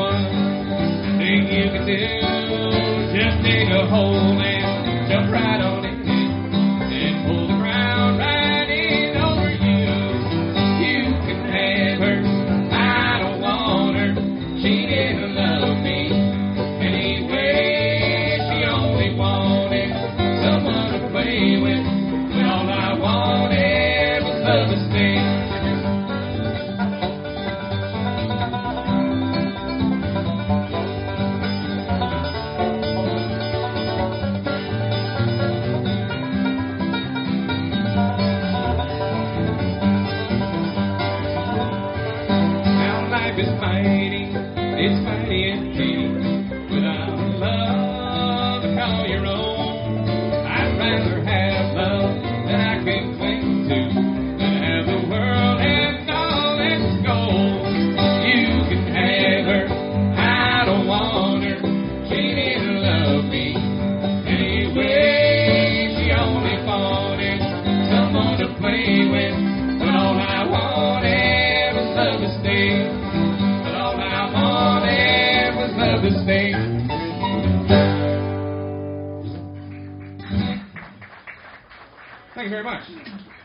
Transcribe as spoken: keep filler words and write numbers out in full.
one thing you can do. Just dig a hole and jump right on it and pull the ground right in over you. You can have her, I don't want her. She didn't love me anyway. She only wanted someone to play with. When all I wanted was love to stay. It's mighty, it's mighty indeed. Without love to call your own, I'd rather have love that I can cling to than have the world and all its gold. You can have her, I don't want her. She didn't love me anyway. She only wanted someone to play with. When all I wanted was love to stay. This thing. Thank you very much.